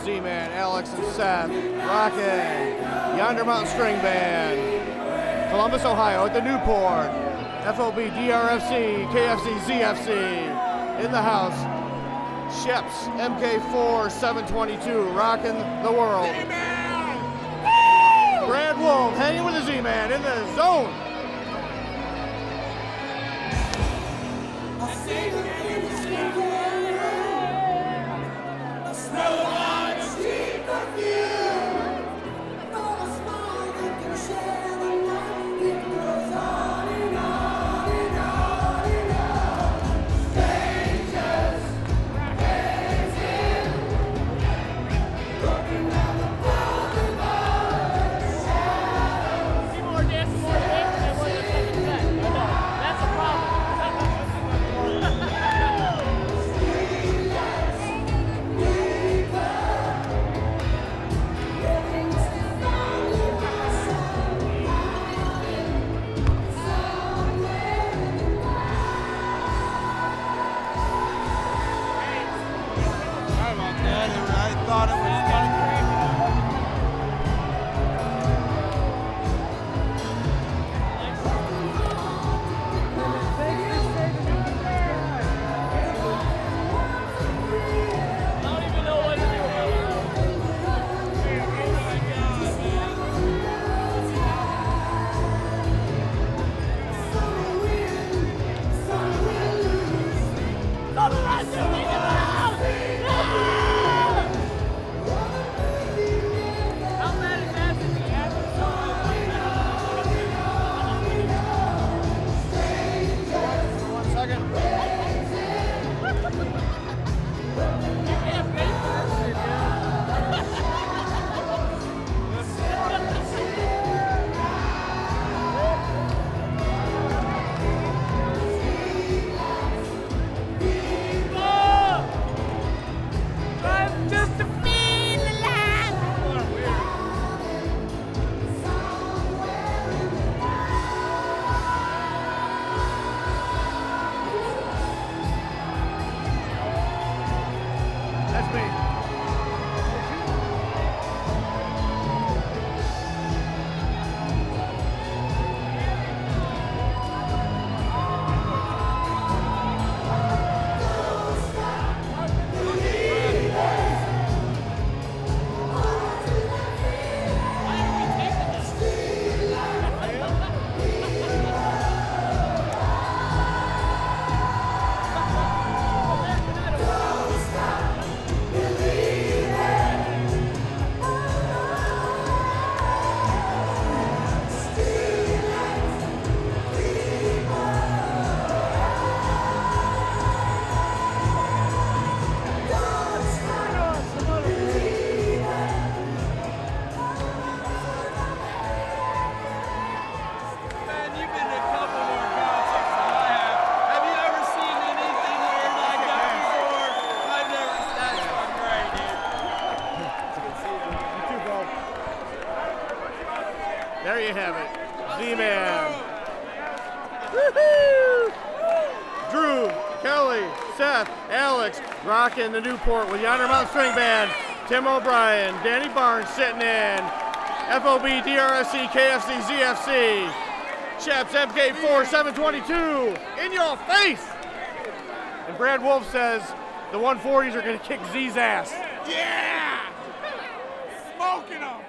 Z-Man, Alex and Seth, rocking Yonder Mountain String Band, Columbus, Ohio at the Newport, FOB, DRFC, KFC, ZFC, in the house, Sheps, MK4, 722, rocking the world. Brad Wolf hanging with the Z-Man in the zone. There you have it, Z-Man. Woohoo! Drew, Kelly, Seth, Alex, rocking the Newport with Yonder Mountain String Band. Tim O'Brien, Danny Barnes sitting in. FOB, DRFC, KFC, ZFC. Sheps, MK4, 722. In your face! And Brad Wolf says the 140s are going to kick Z's ass. Yeah! Smoking them!